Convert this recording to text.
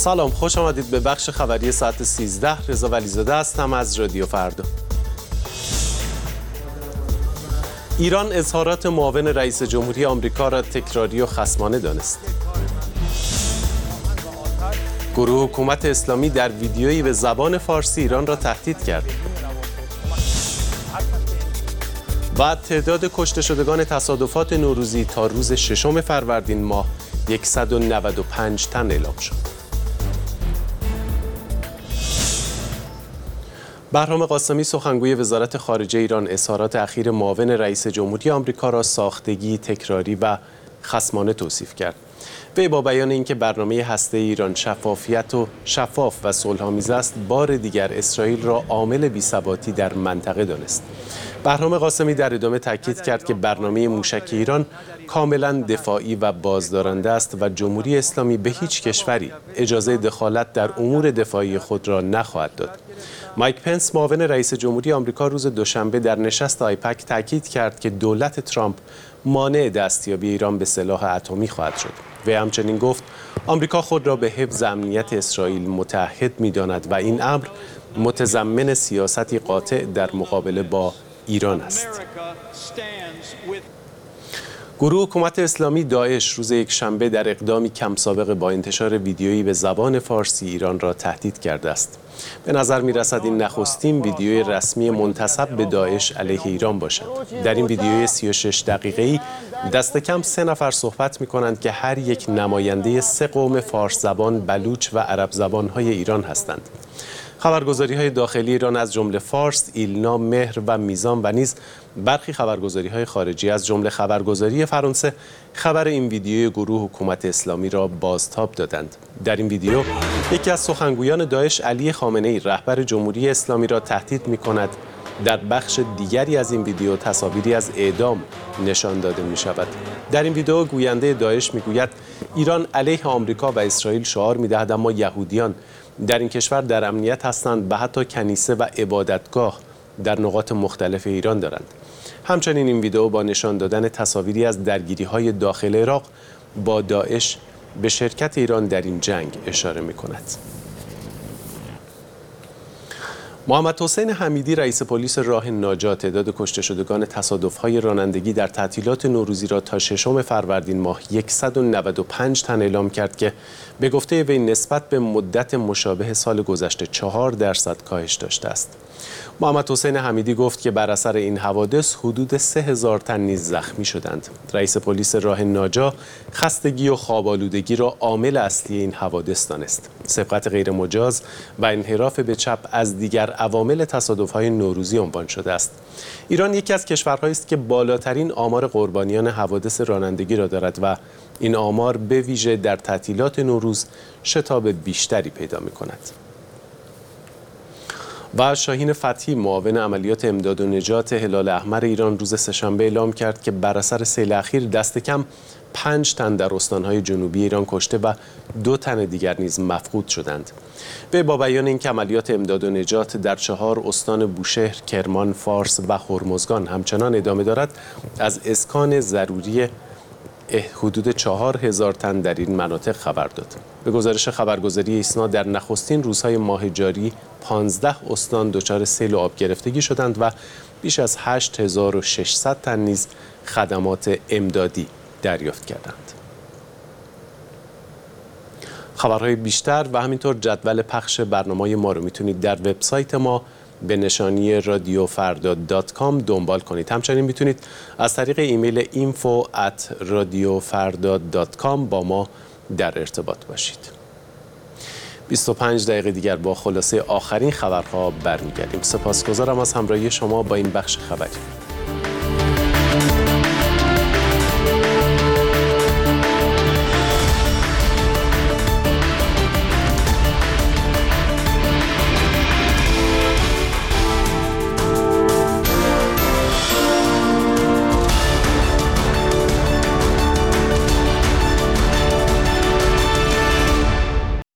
سلام، خوش آمدید به بخش خبری ساعت 13. رضا ولیزاده هستم از رادیو فردا. ایران اظهارات معاون رئیس جمهوری آمریکا را تکراری و خصمانه دانست. گروه حکومت اسلامی در ویدیویی به زبان فارسی ایران را تهدید کرد. و تعداد کشته شدگان تصادفات نوروزی تا روز 6 فروردین ماه 195 تن اعلام شد. بهرام قاسمی سخنگوی وزارت خارجه ایران اظهارات اخیر معاون رئیس جمهوری آمریکا را ساختگی، تکراری و خصمانه توصیف کرد. وی با بیان اینکه برنامه هسته ایران شفاف و صلح‌آمیز است، بار دیگر اسرائیل را عامل بی‌ثباتی در منطقه دانست. بهرام قاسمی در ادامه تاکید کرد که برنامه موشک ایران کاملا دفاعی و بازدارنده است و جمهوری اسلامی به هیچ کشوری اجازه دخالت در امور دفاعی خود را نخواهد داد. مایک پنس معاون رئیس جمهوری آمریکا روز دوشنبه در نشست آیپک تاکید کرد که دولت ترامپ مانع دستیابی ایران به سلاح اتمی خواهد شد. وی همچنین گفت آمریکا خود را به حفظ امنیت اسرائیل متعهد می‌داند و این امر متضمن سیاستی قاطع در مقابله با ایران است. گروه حکومت اسلامی داعش روز یکشنبه در اقدامی کم سابقه با انتشار ویدیویی به زبان فارسی ایران را تهدید کرده است. به نظر می‌رسد این نخستین ویدیوی رسمی منتسب به داعش علیه ایران باشد. در این ویدیوی 36 دقیقه‌ای دست کم 3 نفر صحبت می‌کنند که هر یک نماینده 3 قوم فارس زبان، بلوچ و عرب زبان‌های ایران هستند. خبرگزاری‌های داخلی ایران از جمله فارس، ایلنا، مهر و میزان و نیز برخی خبرگزاری‌های خارجی از جمله خبرگزاری فرانسه خبر این ویدیوی گروه حکومت اسلامی را بازتاب دادند. در این ویدیو یکی از سخنگویان داعش علی خامنه‌ای رهبر جمهوری اسلامی را تهدید می‌کند. در بخش دیگری از این ویدیو تصاویری از اعدام نشان داده می‌شود. در این ویدیو گوینده داعش می‌گوید ایران علیه آمریکا و اسرائیل شعار می‌دهد، اما یهودیان در این کشور در امنیت هستند و حتی کنیسه و عبادتگاه در نقاط مختلف ایران دارند. همچنین این ویدیو با نشان دادن تصاویری از درگیری‌های داخل عراق با داعش به شرکت ایران در این جنگ اشاره می‌کند. محمد حسین حمیدی رئیس پلیس راه ناجات تعداد کشته شدگان تصادف‌های رانندگی در تعطیلات نوروزی را تا 6 فروردین ماه 195 تن اعلام کرد که به گفته وی نسبت به مدت مشابه سال گذشته 4% کاهش داشته است. محمد حسین حمیدی گفت که بر اثر این حوادث حدود 3000 تن نیز زخمی شدند. رئیس پلیس راه ناجا خستگی و خواب‌آلودگی را عامل اصلی این حوادث دانست. سبقت غیرمجاز و انحراف به چپ از دیگر عوامل تصادف‌های نوروزی عنوان شده است. ایران یکی از کشورهایی است که بالاترین آمار قربانیان حوادث رانندگی را دارد و این آمار به ویژه در تعطیلات نوروز شتاب بیشتری پیدا می‌کند. و شاهین فتحی معاون عملیات امداد و نجات هلال احمر ایران روز سه‌شنبه اعلام کرد که بر اثر سیل اخیر دست کم 5 تن در استان‌های جنوبی ایران کشته و 2 تن دیگر نیز مفقود شدند. وی با بیان اینکه عملیات امداد و نجات در 4 استان بوشهر، کرمان، فارس و هرمزگان همچنان ادامه دارد، از اسکان ضروری حدود 4000 تن در این مناطق خبر داد. به گزارش خبرگزاری ایسنا در نخستین روزهای ماه جاری 15 استان دچار سیل و آب گرفتگی شدند و بیش از 8600 تن نیز خدمات امدادی دریافت کردند. خبرهای بیشتر و همینطور جدول پخش برنامه‌های ما رو میتونید در وبسایت ما به نشانی radiofarda.com دنبال کنید. همچنین میتونید از طریق ایمیل info@radiofarda.com با ما در ارتباط باشید. 25 دقیقه دیگر با خلاصه آخرین خبرها برمیگردیم. سپاسگزارم از همراهی شما با این بخش خبری.